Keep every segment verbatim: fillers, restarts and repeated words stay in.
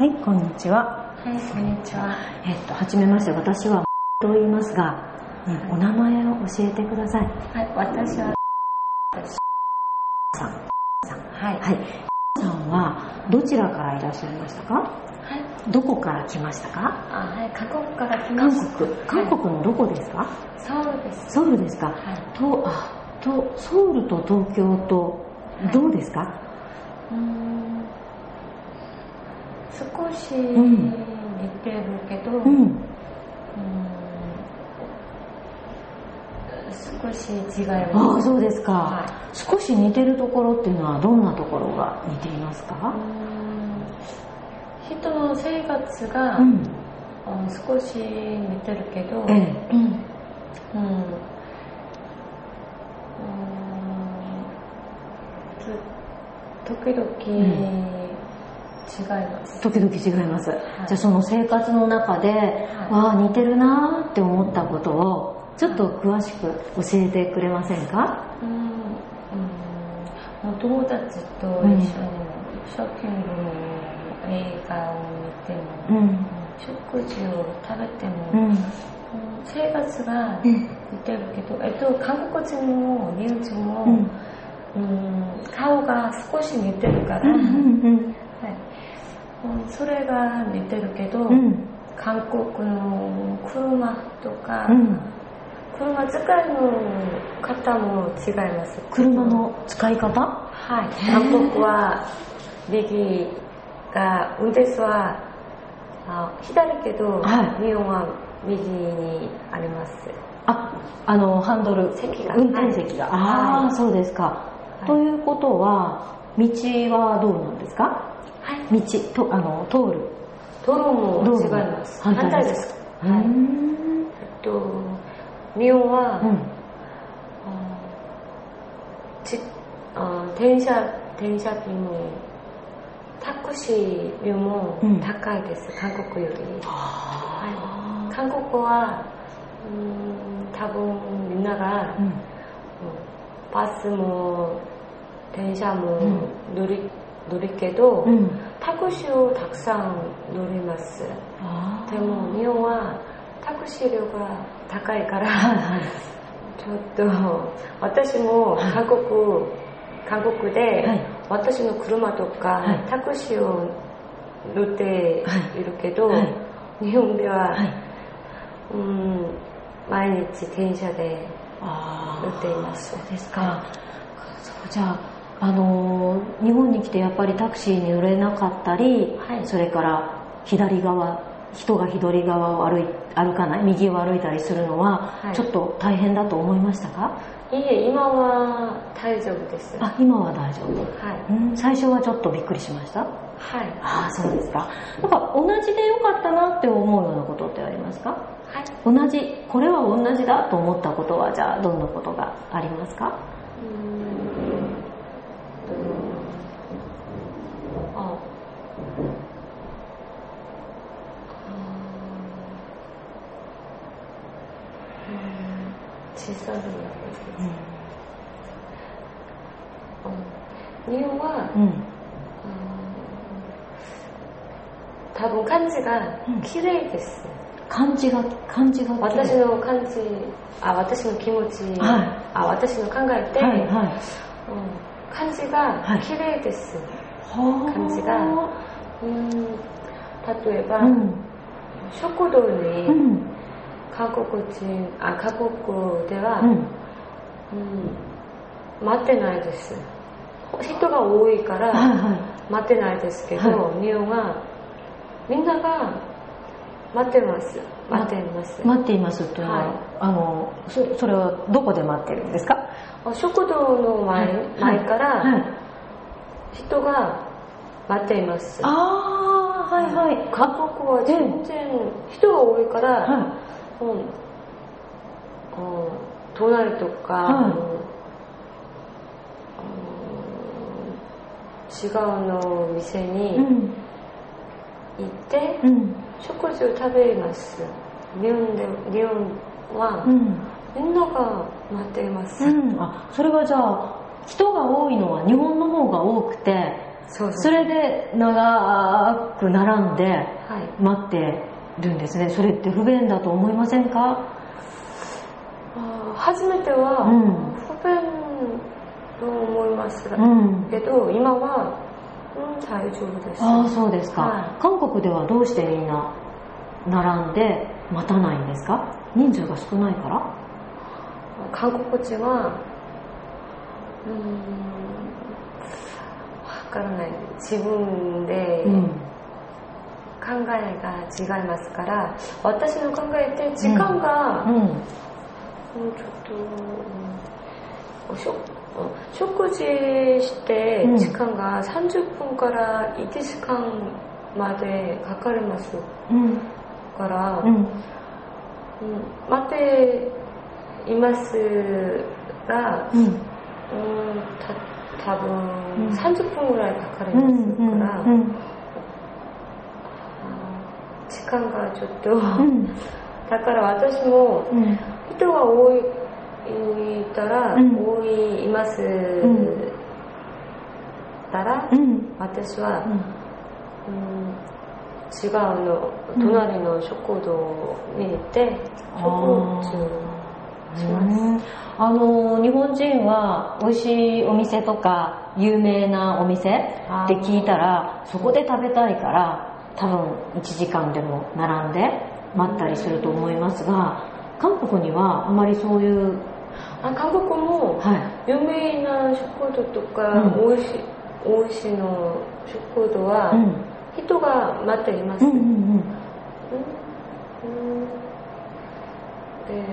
はい、こんにちは。 はい、こんにちは。 えっと、はじめまして、私はと言いますが、ね、お名前を教えてください。 はい、私はさん。 はい。 はい。さんはどちらからいらっしゃいましたか？ はい。 どこから来ましたか？ あ、はい、韓国から来ました。 韓国。韓国のどこですか？ はい、ソウルです。 ソウルですか？ はい。 と、あ、と、ソウルと東京とどうですか？はい、 うーん、少し似てるけど、うん、うん、少し違います。 ああ、そうですか、 はい。 少し似てるところっていうのはどんなところが似ていますか？ うーん、人の生活が、うん、少し似てるけど、ええ、うん、うん、時々、うん、違います。 時々違います。はい、じゃあその生活の中で、はい、わあ似てるなって思ったことをちょっと詳しく教えてくれませんか？ うん、うん、お友達と一緒にショッピングの映画を見ても、うん、食事を食べても、うん、生活が似てるけど、えっと、韓国人も日本人も、うんうん、顔が少し似てるから、うんうんうんはい、それが似てるけど、うん、韓国の車とか、うん、車使いの方も違います。 車の使い方？ はい。韓国は右が運転手はあ左けど、はい、日本は右にあります。 あ、あのハンドル、 席が運転席が、はい、ああ、そうですか。はい、ということは道はどうなんですか？はい。道とあの通る。 道路も違います。反対です。はい。えっと日本は、うん、ちあ電車電車便もタクシー料も高いです、うん、韓国より。はい、韓国はうん多分みんなが、うん、バスも電車も乗り、乗るけど、うん、タクシーをたくさん乗ります。でも日本はタクシー料が高いから、はい、ちょっと私も韓国、はい、韓国で、はい、私の車とか、はい、タクシーを乗っているけど、はい、日本では、はい、うん毎日電車で乗っています。 そうですか。そうじゃあ、あのー、日本に来てやっぱりタクシーに乗れなかったり、はい、それから左側人が左側を歩い歩かない右を歩いたりするのは、はい、ちょっと大変だと思いましたか？ いえ、今は大丈夫です。 あ、今は大丈夫。 はい。 うん、最初はちょっとびっくりしました？ はい。 ああ、そうですか。なんか同じでよかったなって思うようなことってありますか？ はい。 同じ、これは同じだと思ったことはじゃあどんなことがありますか？うーんあ小さいのです、うん、日本は、うん、多分漢字が綺麗です、 うん、漢字が漢字が私の漢字あ私の気持ち、はい、あ私の考えて、はいはいうん、漢字が綺麗です、はい、漢字が、うん、例えば、うん、食堂に、うん韓国人、あ、韓国では、うんうん、待ってないです。人が多いから待ってないですけど、はい、日本はみんなが待ってます。待っています。 待っていますというのは、はい、あの そ, それはどこで待ってるんですか？ 食堂の前、はい、前から人が待っています。 ああ、はいはい。 韓国は全然人が多いから。はいうん、隣とか、はい、違うの店に行って、うん、食事を食べます。日本で日本は、うん、みんなが待っています、 うん、あそれはじゃあ人が多いのは日本の方が多くてそうそう、 それで長く並んで待ってるんですね。それって不便だと思いませんか？ あ、初めては不便と思いますけど、うん、今は、うん、大丈夫です。 ああ、そうですか、はい、韓国ではどうしてみんな並んで待たないんですか？人数が少ないから？ 韓国人はうーん、わからない、自分で考えが違いますから、私の考えって時間が、うんうん、ちょっと、うん、食事して時間がさんじゅっぷんからいちじかんまでかかりますから、うんうん、待っていますが、うんうん、た多分さんじゅっぷんぐらいかかりますから、うんうんうん、時間がちょっと、うん、だから私も人が多いいたら、うん、多いいます、うん、たら、うん、私は、うん、違うの隣の食堂に行って食事します。 あの日本人は美味しいお店とか有名なお店って聞いたらそこで食べたいから多分いちじかんでも並んで待ったりすると思いますが、韓国にはあまりそういうあ、韓国も有名な食堂とか、うん、おいしいおいしいの食堂は、うん、人が待っています。うんうんうんうん、で、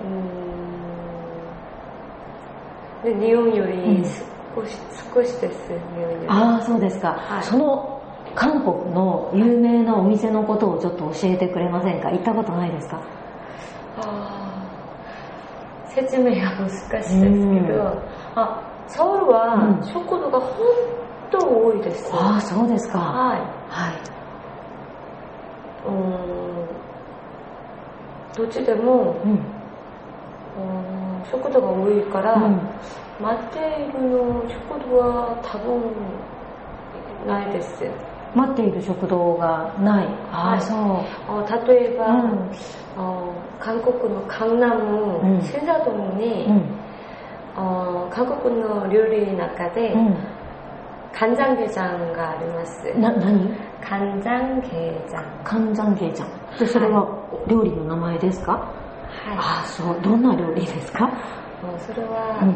うん、で日本より少し、うん、少しです。日本より。 ああ、そうですか、はい、その韓国の有名なお店のことをちょっと教えてくれませんか？行ったことないですか？ あ、説明が難しいですけど、うん、あ、ソウルは食堂が本当多いです。 うん、ああ、そうですか。 はい。 はい。 うん、どっちでも、うん、うん、食堂が多いから、うん、待っているの食堂は多分ないです。 待っている食堂がない。ああ、そう。 例えば、うん、韓国のカンナム、シンザドンに、うん、韓国の料理の中で、うん、カンジャンゲジャンがあります。 な、何？ カンジャンゲジャン。 カンジャンゲジャン。で、それは料理の名前ですか？はい。ああ、そう。どんな料理ですか？ もうそれは、うん、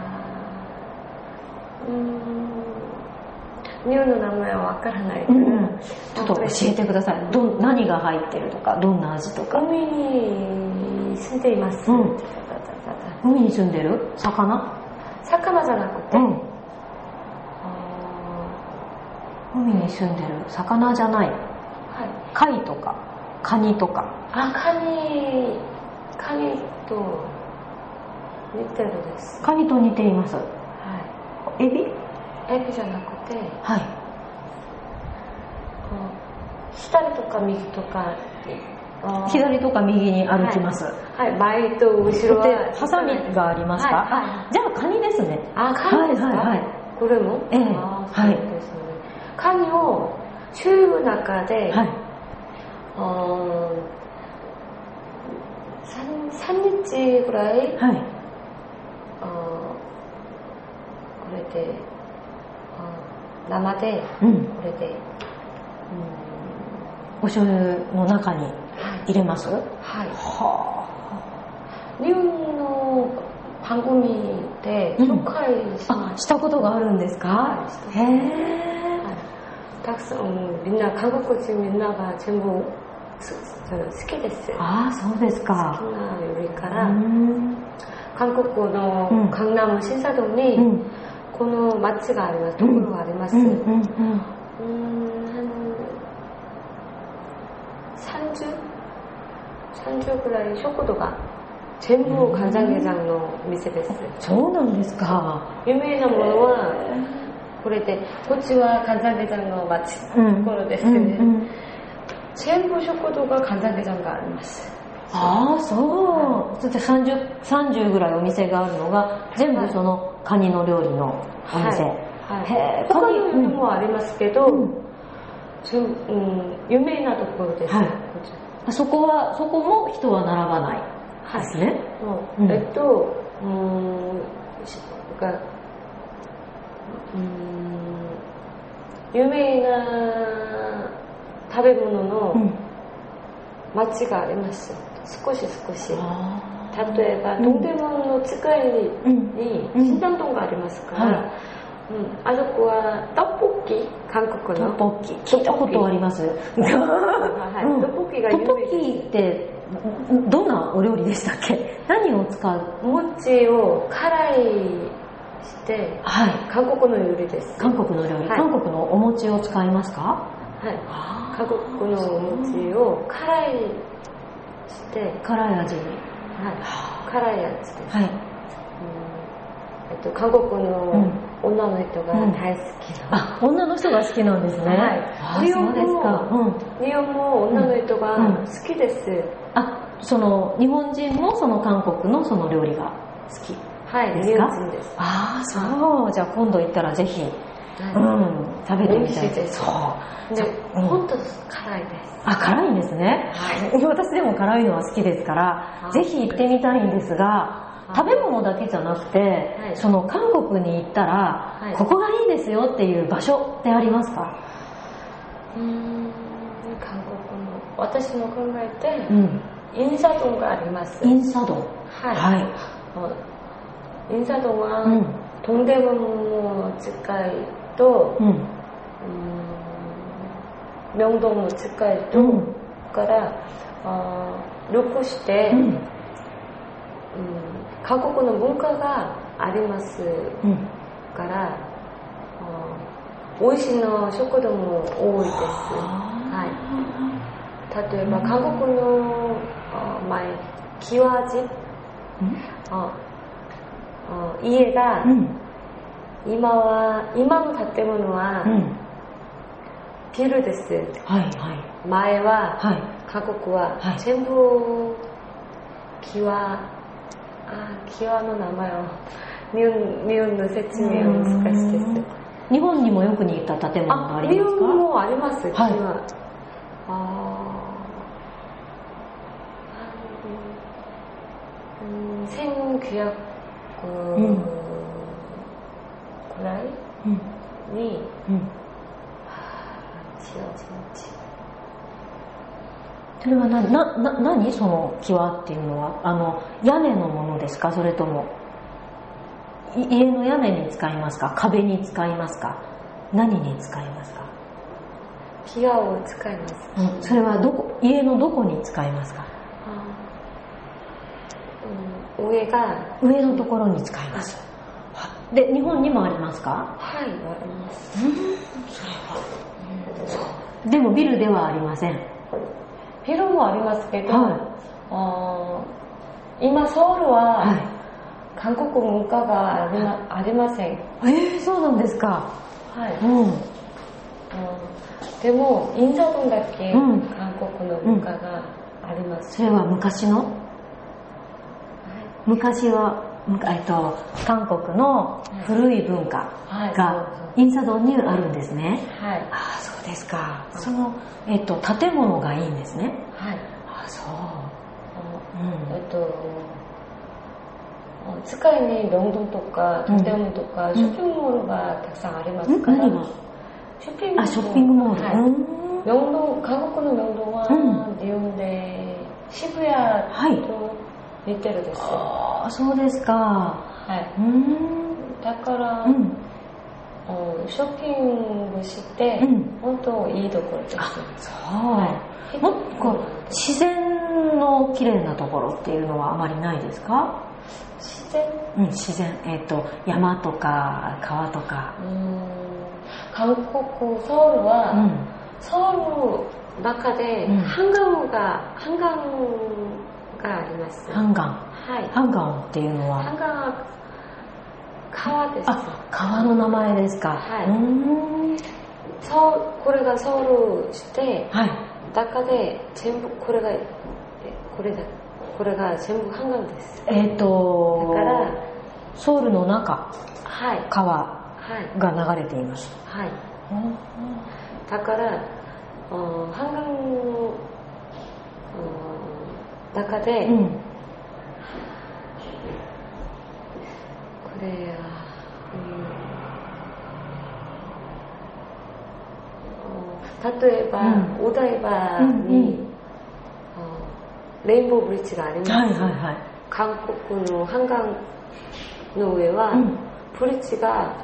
あ、うーん、日本の名前はわからないから、うん、 ちょっと教えてください。ど何が入ってるとか、どんな味とか。 海に住んでいます。うん、 海に住んでる？魚？ 魚じゃなくて、うん、 海に住んでる魚じゃない。はい。貝とかカニとか。 あ、カニ、カニと似てるです。 カニと似ています。はい。エビ？ エビじゃなくて、 はい、 左とか右とか、 左とか右に歩きます。 はい、はい、前と後ろはハサミがありますか？はいはい、じゃあカニですね。 あ、カニですか？はいはいはい、これも？ ええ、 あ、そうですね。はい、カニをチューブの中で、はい、さんにちぐらい、はい、これで生で、うん、これで、うん、 お醤油の中に入れます？はい。 はあ。日本の番組で紹介しま、 うん、あ、したことがあるんですか？ はい、 へえ、 はい。たくさん、うん、みんな韓国人みんなが全部好きです。 ああ、そうですか。 好きな料理から、うん、韓国のカンナムシンサドンに、うん、この町があります、ところがあります。うんうんうんうん、さんじゅう、さんじゅうくらい食堂が全部간장게장の店です。 そうなんですか。 有名なものはこれで、こっちは간장게장の町、ところですね、うんうんうん、全部食堂が간장게장があります。 ああ、そう。そしてさんじゅう、さんじゅうぐらいお店があるのが全部そのカニの料理のお店。はい、 はい、へ他の料理もありますけど、うんうん、有名なところです、はい、 そこはそこも人は並ばないですね、 はいうん、えっとうんがうん有名な食べ物の町があります、少し少し例えば東大門の近くに新丹洞がありますから、うんはいうん、あそこはトッポッキ韓国のトッポッキ聞いたことあります、はいうん、トッポッキが有名です。 トッポッキってどんなお料理でしたっけ？何を使う？ 餅を辛いして、はい、韓国の料理です。 韓国の料理、はい、韓国のお餅を使いますか？ はい、韓国のお餅を辛いして辛い味に、 はい、辛い味です、 はいえっと、韓国の女の人が大好きな、 うんうん、あ、女の人が好きなんですね。 はい。日本も、うん、日本も女の人が好きです。うんうん、 あ、その日本人もその韓国のその料理が好きですか？ はい、日本人です。 ああ、そう。じゃあ今度行ったらぜひ、はい、うん、食べてみたいです。そう。 で、うん、本当辛いです。 あ、辛いんですね。はい。私でも辛いのは好きですから、ぜひ行ってみたいんですが。食べ物だけじゃなくて、はい、その韓国に行ったら、はい、ここがいいですよっていう場所ってありますか？ うーん、韓国の私の考えて、うん、インサドンがあります。 インサドン、 はい、はい、インサドンは、うん、トンデムの近いと、うん、うーん明洞の近いと、うん、からあ旅行して、うんうん韓国の文化がありますから、うん、美味しいの食堂も多いです、はい、例えば韓国の前キワジ、ああ家が、うん、今は今の建物は、うん、ビルです、はいはい、前は、はい、韓国は、はい、全部キワあ、キワの名前を日本、日本の説明は難しいです。 日本にもよく似た建物がありますか？ 日本もあります、はい、キワ。あうん、せんきゅうひゃくくらいに、うんうん、 それはな、な、な、何その際っていうのは、あの屋根のものですか？それとも家の屋根に使いますか？壁に使いますか？何に使いますか？ 際を使います、 うん、それはどこ、家のどこに使いますか？ あ、うん、上が上のところに使います。で、日本にもありますか？ はい、あります。 うん、それは、うん、そうでもビルではありません。 ビルもありますけど、はい、あ今ソウルは、はい、韓国文化があり ま,、はい、ありません。 えー、そうなんですか。 はい。うん。うん、でもインサドンだけ、うん、韓国の文化があります。 それは昔の？はい、昔は、えっと、韓国の古い文化がインサドンにあるんですね。はい。ああ、そうですか。その、えっと、建物がいいんですね。 はい。 ああ、そう。 うん、えっと、近いにロンドンとか建物とか、うん、ショッピングモールがたくさんありますから。 何が？ ショッピングモール。 あ、ショッピングモール。 はい。ロンドン、韓国のロンドンは、日本で渋谷と似てるです。はい、 ああ、そうですか。 はい。うん。だから、うん、ショッピングして、うん、本当いいところです。 あ、そう。はい、もっとこう自然の綺麗なところっていうのはあまりないですか？ 自然？ うん、自然。えっと、山とか川とか。 うん。韓国、ソウルは、うん、ソウルの中で、うん、ハンガンが、ハンガンがあります。 ハンガン。 はい。 ハンガンっていうのは？ ハンガンは川です。 あ、川の名前ですか。 はい。うーん。そう、これがソウルして、はい。中で全部これがこれだこれが全部ハンガンです。 えっと。だからソウルの中。 はい。 川が流れています。 はい、だから한강の中で、うん、これは、うん、例えば、うん、お台場に、うんうん、レインボーブリッジがあります、はいはいはい、韓国の한강の上は、うん、ブリッジが、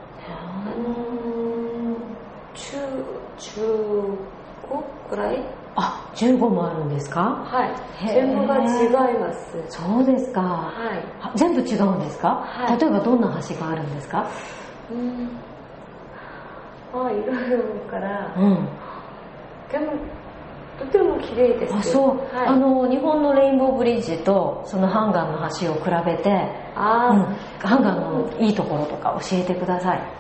うん、じゅうごくらい、 あ、じゅうごもあるんですか？ はい。全部が違います。 そうですか。 はい。 全部違うんですか？はい。例えばどんな橋があるんですか？ うん。あ、いろいろから。うん。でもとても綺麗です。 あ、そう。はい、あの日本のレインボーブリッジとそのハンガンの橋を比べて、あ、うん、ハンガンのいいところとか教えてください。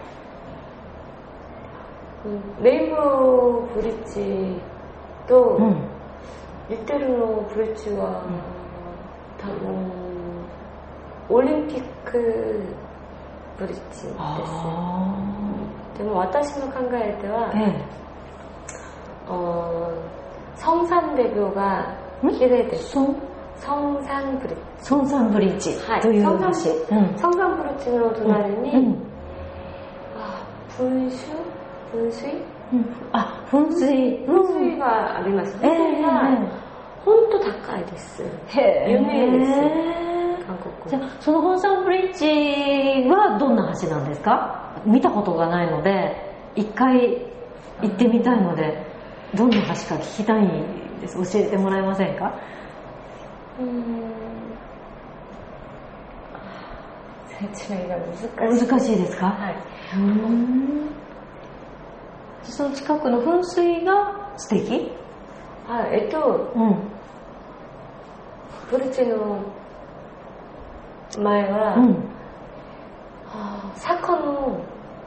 うん、レインボーブリッジと、うん、リテルのブリッジは、うん、多分オリンピックブリッジです。でも私の考えでは、ええ、성산대교가 기대됐어. 성산 브릿지. 성산 브릿지. という橋。 성산 브릿지의隣に 아, 분수? 분수이? 아, 분수이. 분수이가 あります。분수이가本当高いです。有名です。韓国。 じゃあその本山ブリッジはどんな橋なんですか？見たことがないので一回行ってみたいので、どんな橋か聞きたいんです。教えてもらえませんか？ うーん、説明が難しい。 難しいですか？はい。うーん、その近くの噴水が素敵？ はい、えっと、うん、ブリッジの前は、うん、はあ、坂の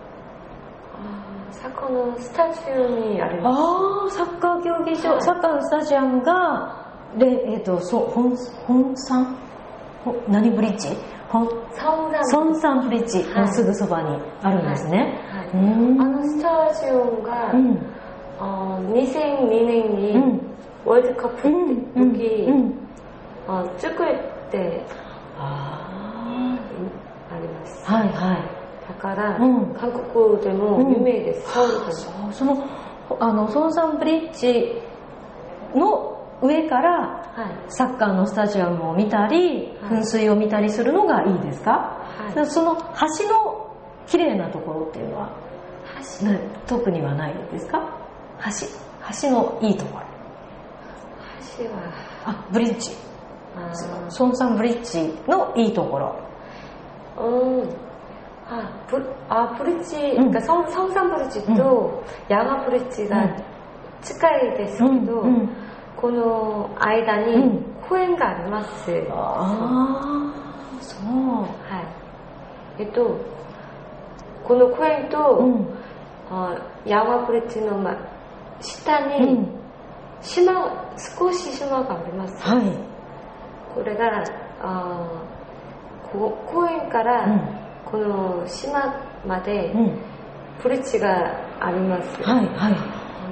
サッカーのスタジアムにあります。 ああ、サッカー競技場、はい、サッカーのスタジアムが、で、えっ、ー、と、そう、本、本山、何ブリッジ？本、ソンサンブリッジのすぐそばにあるんですね。 はいはい、あのスタジアムが、うん、あにせんにねんに、うん、ワールドカップの時、うんうん、あ作ってあります。 はいはい。 だから、うん、韓国でも有名です。 うん、そうそのあのソンサンブリッジの上からサッカーのスタジアムを見たり、はい、噴水を見たりするのがいいですか？はい、その橋の綺麗なところっていうのは橋特にはないですか？橋橋のいいところ。 橋はあブリッジ。ソンサンブリッジのいいところ。 うん。あ、ブ, 아,ブリッジ、うん、그러니까 성, 성산ブリッジと야마ブリッジが近いですけど、うんうん、この間に公園があります。うん、 ああ、そう。 はい。えっと、この公園と、うん、あヤマブリッジの、ま、下に島、少し島があります。はい。これが、あこ公園から、うんこの島までブリッジがあります。 はいはい。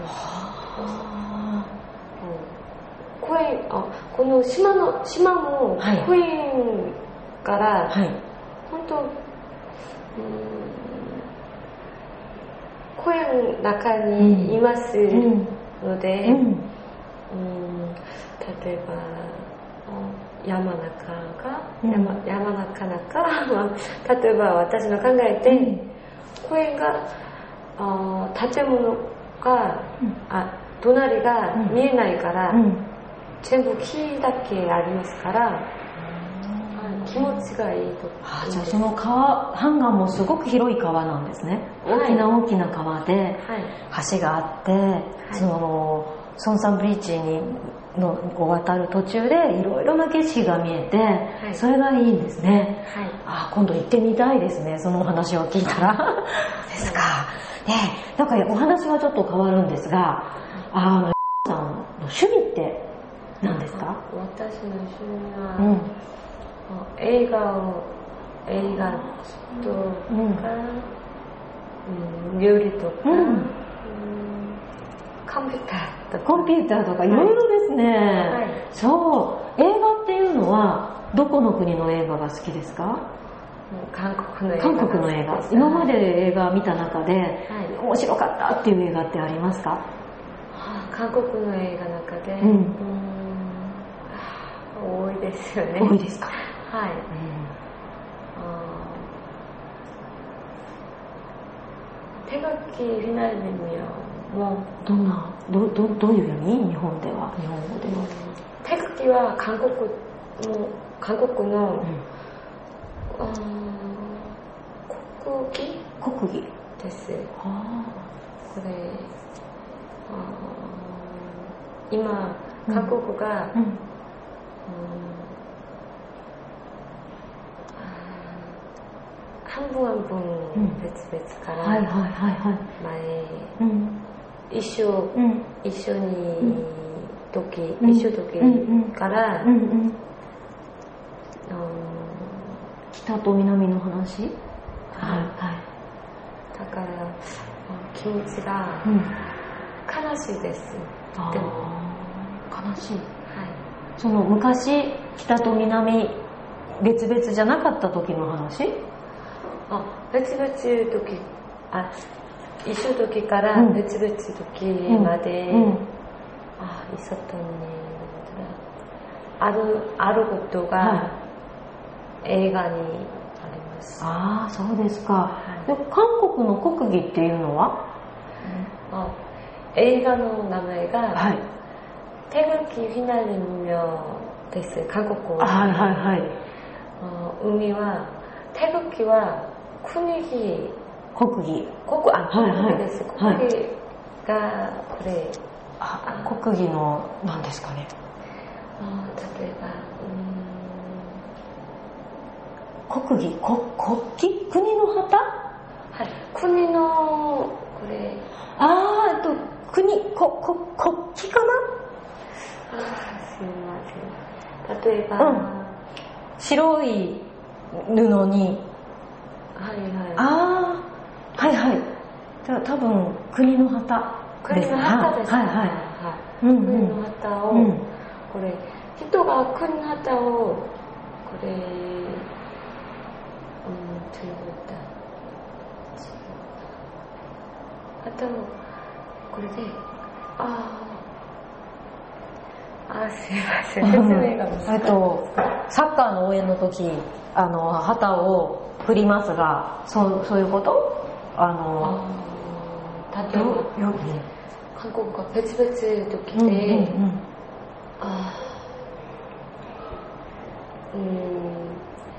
うん、公園あこの島の島も公園から、はい、本当、うん、公園の中にいますので、うんうん、例えば。山中が、うん、山, 山中中、まあ、例えば私の考えて、うん、公園があ建物が、うん、あ隣が見えないから、うん、全部木だけありますから、うん、気持ちがいいと。 あじゃあその川ハンガンもすごく広い川なんですね。大きな大きな川で橋があって、はい、そのソンサンブリッジにのを渡る途中でいろいろな景色が見えて、はい、それがいいんですね。はい、あ今度行ってみたいですね。そのお話を聞いたらですか。で、なんかお話はちょっと変わるんですが、あのさんの趣味って何ですか？ 私の趣味は、うん、映画を映画とか、うん、 うん、料理とか、 うん、 コンピューターとか。 コンピューターとかいろいろですね、 はい、 そう。映画っていうのはどこの国の映画が好きですか？ 韓国の映画。 韓国の映画。今まで映画見た中で、はい、面白かったっていう映画ってありますか？ はあ、韓国の映画の中で、うん、うん多いですよね。 多いですか？ はい。うん、手書きフィナルにもどんな ど, ど, どういう意味？日本では日本語では、うん、 手書きは韓国の韓国の、うんうん、国技国技です。 あこれあ今韓国が、うんうん、半分半分別々から、 はいはいはいはい、 前、うん、一緒、うん、一緒に時、うん、一緒時から、うんうんうん、 北と南の話、はいはい、 だから気持ちが悲しいです、 うん、でも悲しい、はい、その昔北と南別々じゃなかった時の話？ あ、別々時、あ、一緒時から別々時まで、うんうん、あ、いそったね、あるあることが、はい、映画にあります。 ああ、そうですか。はい、で韓国の国技っていうのは？ うん、あ、映画の名前が、はい、手書きフィナル名です。韓国は。 はいはいはい。 あ、海は手書きは国技。 国技。 国あ、はいはい、国技です。国技がこれ。 あ、国技の何ですかね。 あ、例えば。 国技、国旗、国の旗？ はい、国のこれ。 ああ、と国、こ、こ、国旗かな？ あ、すみません。例えば、うん、 白い布に、 はいはい。 ああ、はいはい。じゃあ多分国の旗ですね。国の旗ですね。はいはい。はい、うんうん、国の旗を、うん、これ人が国の旗をこれ。うん、ということだ。あとこれで、ああ、あ、すいません。説明が難しい。 えっとサッカーの応援の時、あの旗を振りますが、そうそういうこと？あのあ、例えば韓国が別々と来て、うんうんうん、あ、うん。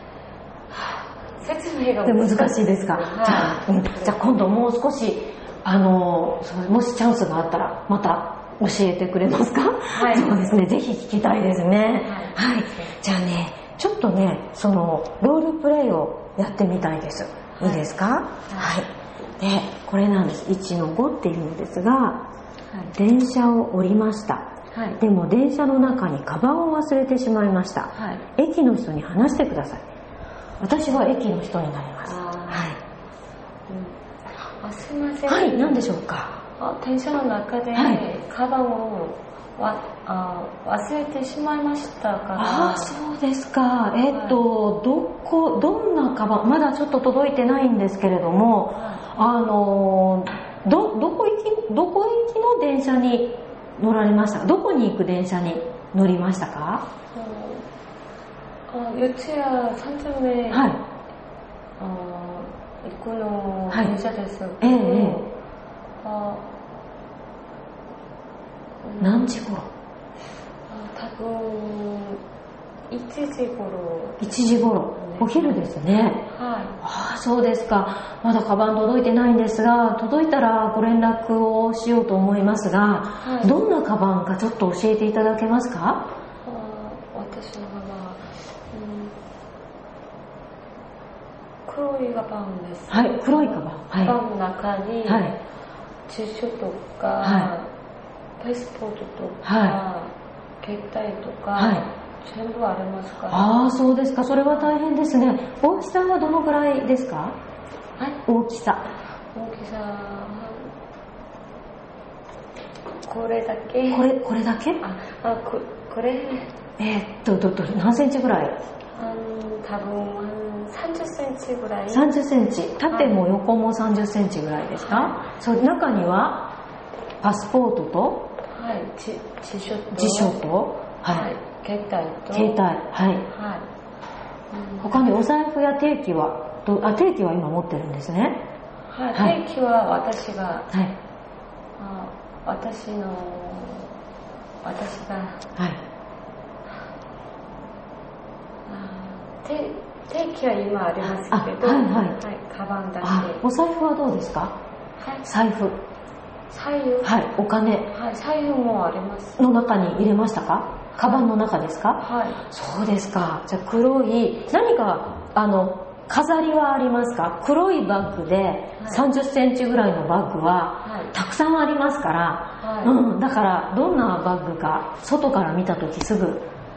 説明が難しい。 難しいですか？はい、じゃあ、うん、じゃあ今度もう少しあのもしチャンスがあったらまた教えてくれますか？はい。そうですね。ぜひ聞きたいですね。はい。はい、じゃあね、ちょっとね、そのロールプレイをやってみたいです。いいですか？はい。はい、で、これなんです。いちのごっていうんですが、はい、電車を降りました。はい、でも電車の中にカバンを忘れてしまいました。はい、駅の人に話してください。私は駅の人になります。はい。 うん、あ、すみません。 はい、何でしょうか。 あ、電車の中で、はい、カバンをわあ忘れてしまいましたから。 あ、そうですか。えっと、はい、どこどんなカバン、まだちょっと届いてないんですけれども、はい、あのどどこ行きどこ行きの電車に乗られましたか？どこに行く電車に乗りましたか？ あ、四谷三丁目、はい、あ、行くの電車ですけど、はい、ええ、あ、 何時頃？ 多分いちじ頃。 いちじ頃、お昼ですね。はい。ああ、そうですか。まだカバン届いてないんですが、届いたらご連絡をしようと思いますが、はい、どんなカバンかちょっと教えていただけますか？ あ、私のカバン、黒いカバンです。 はい、黒いカバン。はい、 カバンの中に、はい、住所とか、はい、パスポートとか、はい、携帯とか、はい、全部ありますから。 ああ、そうですか。それは大変ですね。大きさはどのぐらいですか？ はい、 大きさ。 大きさこれだけ。 これこれだけ？ ああここれ。 えー、っとどど何センチぐらい？ あの多分さんじゅっセンチぐらい。 さんじゅっセンチ。縦も横もさんじゅっセンチぐらいですか？はい、そう中にはパスポートと、 はい、辞書と、 辞書と、はい、 はい、携帯と、 携帯、はい、はい、うん、他にお財布や定期はどあ定期は今持ってるんですね。 はい、はい、定期は私が、 はい、 あ私の私が、 はい、 定定期は今ありますけど、はいはいはい、 はい、カバンだけ。 お財布はどうですか？はい、財布。 財布。 はい、お金。 はい、財布もあります。 の中に入れましたか？カバンの中ですか？ はい。 そうですか。じゃあ黒い何かあの飾りはありますか？黒いバッグでさんじゅっセンチぐらいのバッグはたくさんありますから、はい、うん、だからどんなバッグか外から見たときすぐ。うーん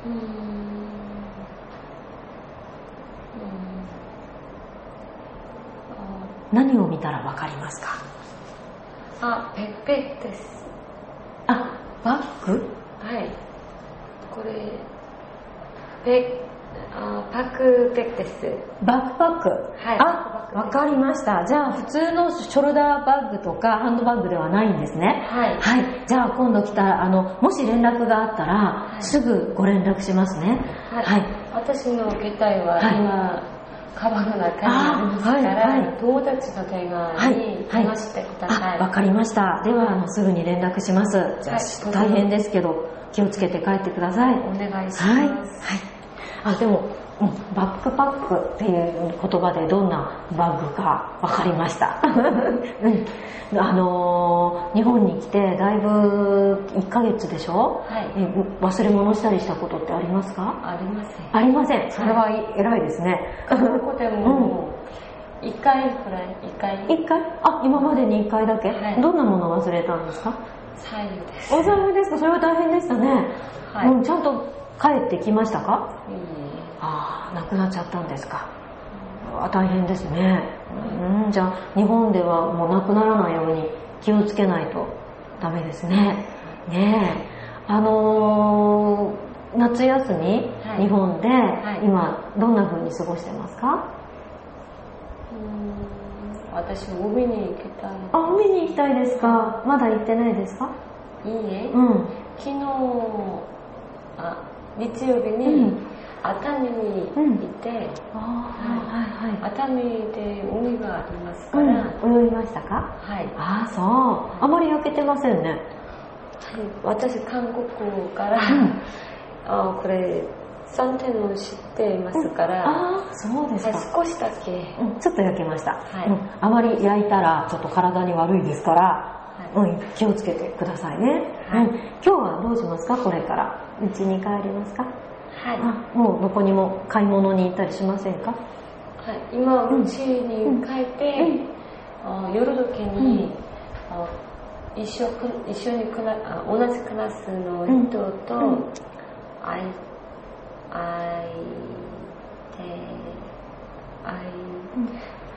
何を見たらわかりますか？ あ、ペッペです。 あ、バッグ？ はい。これペあパックペッです。 バックパック。 はい。 あ、わかりました。じゃあ普通のショルダーバッグとかハンドバッグではないんですね。 はい。 はい。じゃあ今度来たらあのもし連絡があったら、はい、すぐご連絡しますね。 はい。はい、私の携帯は今、はい、カバンの中にありますから、はいはい、友達の電話に話してください。 はいはい、わかりました。ではあのすぐに連絡します。じゃあ、はい、大変ですけど気をつけて帰ってください。 お願いします。 はい。はい、あでも、うん、バックパックっていう言葉でどんなバッグかわかりました。うん、あのー、日本に来てだいぶいっかげつでしょ？はい。忘れ物したりしたことってありますか？ ありません。 ありません。それは偉いですね。 韓国でもいっかいくらい、いっかい。 いっかい？あ、今までにいっかいだけ？はい、どんなもの忘れたんですか？ 財布です。 お財布ですか？それは大変でしたね。はい。うん、ちゃんと帰ってきましたか？いいえ。ああ、なくなっちゃったんですか。あ、大変ですね。うん、じゃあ日本ではもうなくならないように気をつけないとダメですね。ねえ、あのー、夏休み、はい、日本で、はい、今どんな風に過ごしてますか？ うーん、私海に行きたい。 あ、海に行きたいですか？まだ行ってないですか？ いいえ、 うん、 昨日あ日曜日に、うん、熱海に行って、うん、はいはいはい、熱海で海がありますから、 うん、泳ぎましたか？ はい。 ああ、そう。あまり焼けてませんね。はい、 私韓国から、うん、あこれサンテンを知っていますから、うん、 ああ、そうですか。 はい、少しだけ、 うん、ちょっと焼けました。 はい、 うん、あまり焼いたらちょっと体に悪いですから、はい、うん、気をつけてくださいね。はい、うん、今日はどうしますか？これから家に帰りますか？ はい、 あ、もうどこにも買い物に行ったりしませんか？ はい、今うちに帰って、うん、あ夜時に、うん、あ一緒一緒にクラあ同じクラスの人と、うん、会い会いて会い、うん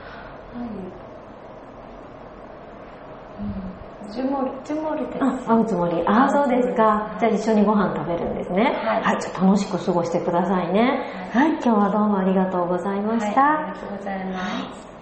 うん、つもりつもりです。 あ、会うつもり。ああ、そうですか。じゃあ一緒にご飯食べるんですね。 はい。 はい、じゃあ楽しく過ごしてくださいね。はい、はい、今日はどうもありがとうございました。 はい、ありがとうございます。はい。